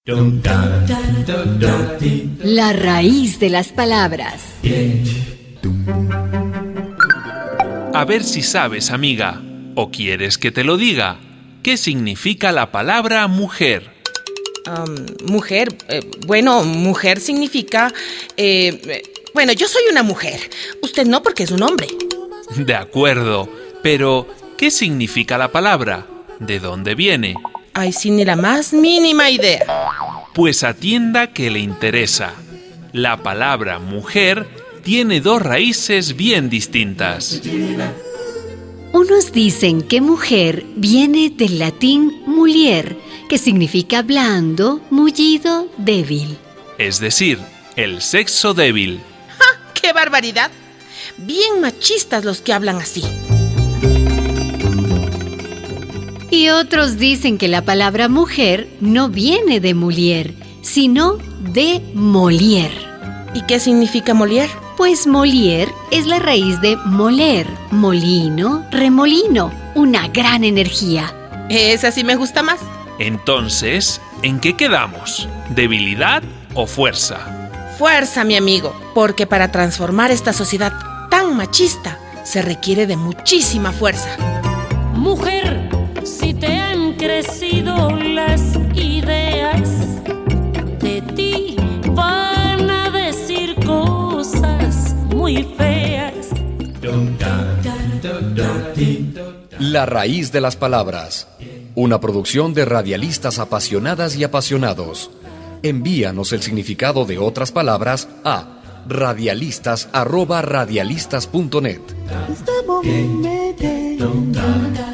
La raíz de las palabras. A ver si sabes, amiga, o quieres que te lo diga. ¿Qué significa la palabra mujer? Mujer, mujer significa... yo soy una mujer. Usted no, porque es un hombre. De acuerdo, pero ¿qué significa la palabra? ¿De dónde viene? Ay, sin ni la más mínima idea. Pues atienda que le interesa. La palabra mujer tiene dos raíces bien distintas. Unos dicen que mujer viene del latín mulier, que significa blando, mullido, débil. Es decir, el sexo débil. ¡Ja! ¡Qué barbaridad! Bien machistas los que hablan así. Y otros dicen que la palabra mujer no viene de mulier, sino de Molière. ¿Y qué significa Molière? Pues Molière es la raíz de moler, molino, remolino, una gran energía. Esa sí me gusta más. Entonces, ¿en qué quedamos? ¿Debilidad o fuerza? Fuerza, mi amigo, porque para transformar esta sociedad tan machista se requiere de muchísima fuerza. Mujer, si te han crecido las ideas, de ti van a decir cosas muy feas. La raíz de las palabras. Una producción de radialistas apasionadas y apasionados. Envíanos el significado de otras palabras a radialistas@radialistas.net.